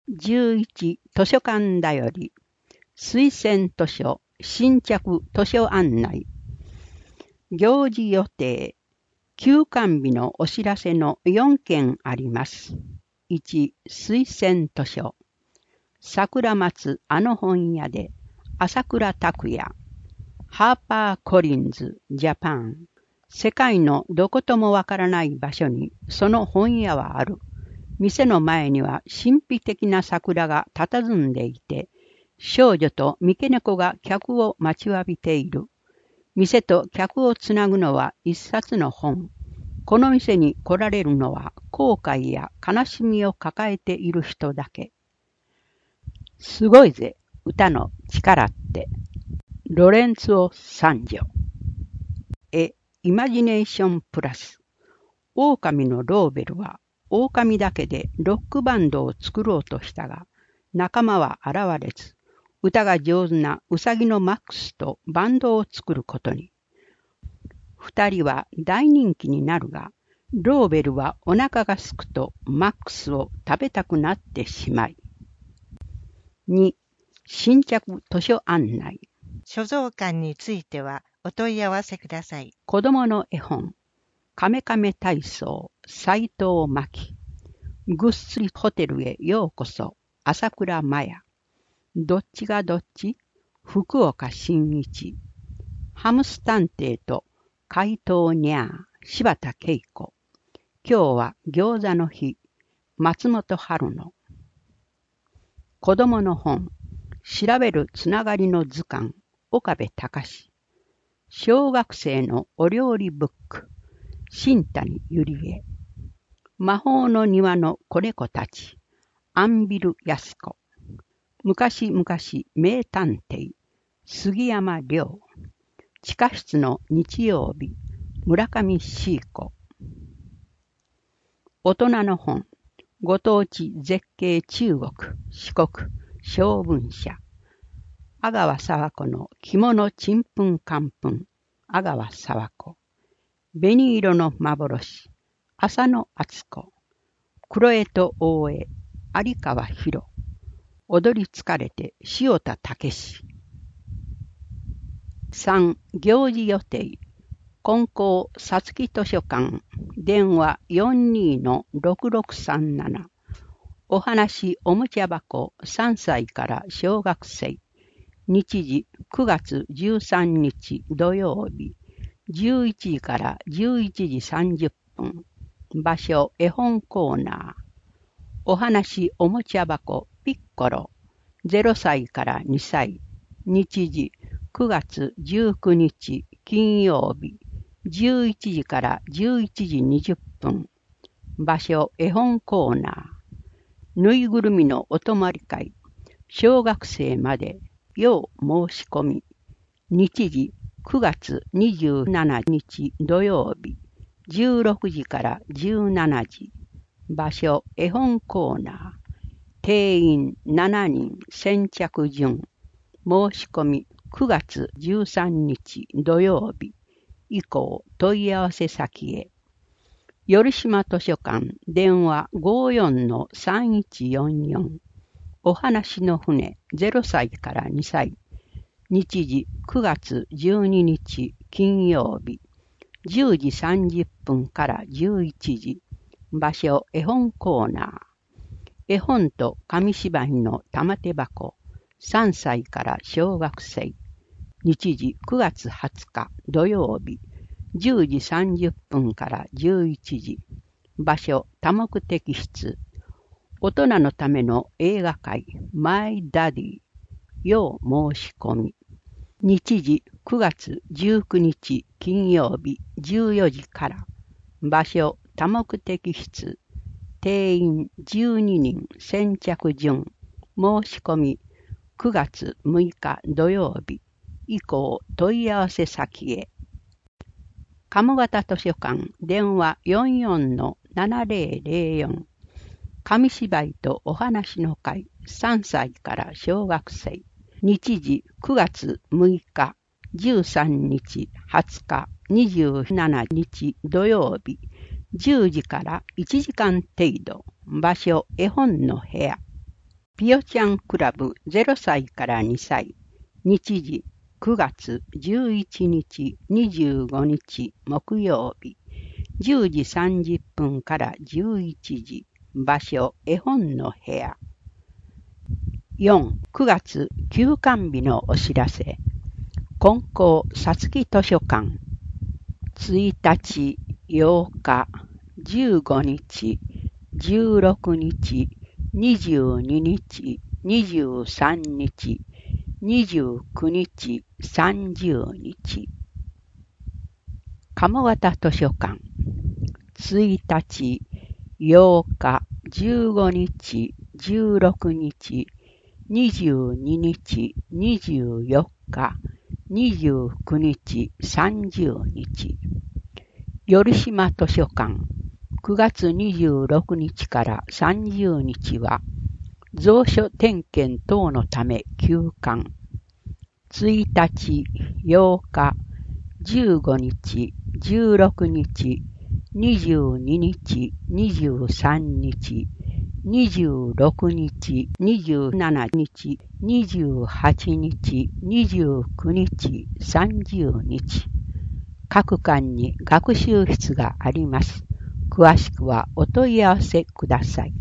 11図書館だより推薦図書新着図書案内行事予定休館日のお知らせの4件あります。1、推薦図書桜松あの本屋で朝倉拓也ハーパーコリンズジャパン世界のどこともわからない場所にその本屋はある。店の前には神秘的な桜が佇んでいて、少女と三毛猫が客を待ちわびている。店と客をつなぐのは一冊の本。この店に来られるのは後悔や悲しみを抱えている人だけ。すごいぜ、歌の力って。ロレンツォ・サンジョ。イマジネーションプラス。狼のローベルは、狼だけでロックバンドを作ろうとしたが、仲間は現れず、歌が上手なウサギのマックスとバンドを作ることに。二人は大人気になるが、ローベルはお腹がすくとマックスを食べたくなってしまい。2、新着図書案内。 所蔵館についてはお問い合わせください。 子供の絵本。カメカメ体操、斎藤真希。ぐっすりホテルへようこそ、朝倉麻也。どっちがどっち？福岡伸一。ハムス探偵と怪盗ニャー、柴田恵子。今日は餃子の日、松本春野。子供の本、調べるつながりの図鑑、岡部隆。小学生のお料理ブック、新谷ゆりえ。魔法の庭の子猫たち、アンビル安子。昔々名探偵、杉山亮。地下室の日曜日、村上シー子。大人の本、ご当地絶景中国、四国、小文社。阿川佐和子の着物ちんぷんかんぷん、阿川佐和子。紅色の幻、浅野敦子。黒江と大江、有川博。踊り疲れて塩田武史。3、行事予定。金光さつき図書館。電話 42-6637。お話おもちゃ箱3歳から小学生。日時9月13日土曜日。11時から11時30分。場所絵本コーナー。お話おもちゃ箱ピッコロ。0歳から2歳。日時9月19日金曜日。11時から11時20分。場所絵本コーナー。ぬいぐるみのお泊まり会。小学生まで要申し込み。日時9月27日土曜日。16時から17時。場所絵本コーナー。定員7人先着順。申し込み9月13日土曜日。以降問い合わせ先へ。頼島図書館電話 54-3144。お話の船0歳から2歳。日時9月12日金曜日。10時30分から11時。場所絵本コーナー。絵本と紙芝居の玉手箱。3歳から小学生。日時9月20日土曜日。10時30分から11時。場所多目的室。大人のための映画会マイダディ。要申し込み。日時9月19日金曜日14時から。場所多目的室。定員12人先着順。申し込み9月6日土曜日。以降問い合わせ先へ。鴨方図書館電話 44-7004。紙芝居とお話の会3歳から小学生。日時9月6日、13日、20日、27日土曜日。10時から1時間程度。場所絵本の部屋。 ピヨちゃんクラブ0歳から2歳。日時9月11日25日木曜日。10時30分から11時。場所絵本の部屋。4、9月休館日のお知らせ。金光さつき図書館。1日、8日、15日、16日、22日、23日、29日、30日。鴨方図書館。1日、8日、15日、16日、22日、24日、29日、30日。頼島図書館。9月26日から30日は、蔵書点検等のため休館。1日、8日、15日、16日、22日、23日、26日、27日、28日、29日、30日。各館に学習室があります。詳しくはお問い合わせください。